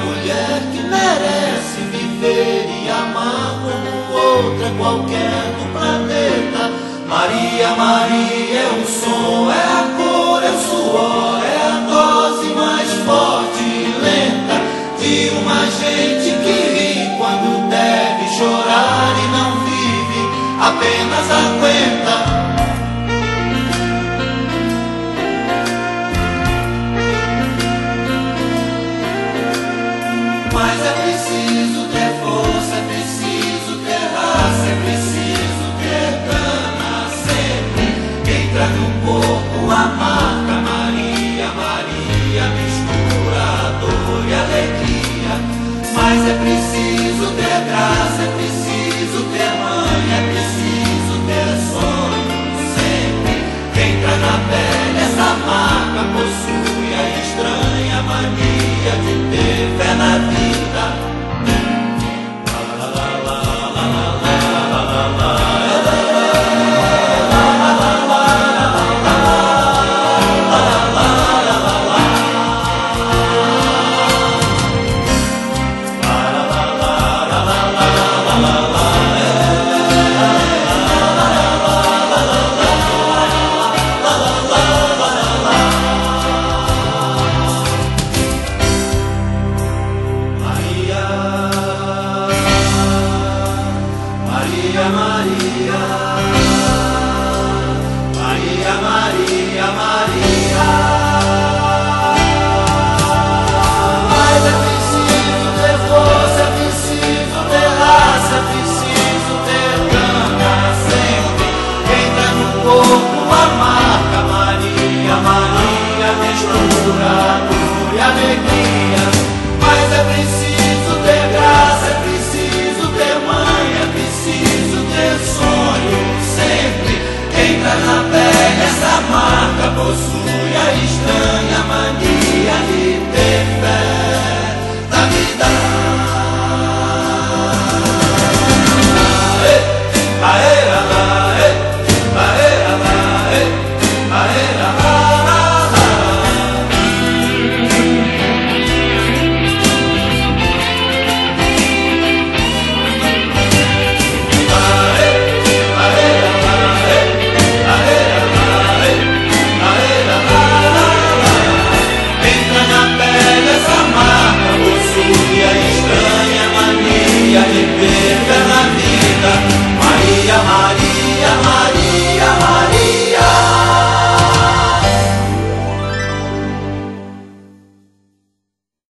mulher que merece viver e amar como outra qualquer do planeta. Maria, Maria é o som, é a cor, é o suor, é a dose mais forte e lenta de uma gente que ri quando deve chorar e não vive, apenas aguenta. Mas é preciso ter força, é preciso ter raça, é preciso ter gana sempre. Entra no corpo a marca Maria, Maria mistura dor e alegria. Mas é preciso ter graça, é preciso ter mãe, é preciso ter sonho sempre. Entra na pele essa marca, possui a estranha mania de ter fé na vida.